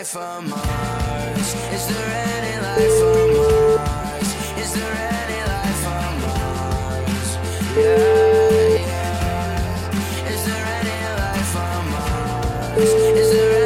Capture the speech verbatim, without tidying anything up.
life on Mars? Is there any life on Mars? Is there any life on Mars? Yeah, yeah. Is there any life on Mars? Is there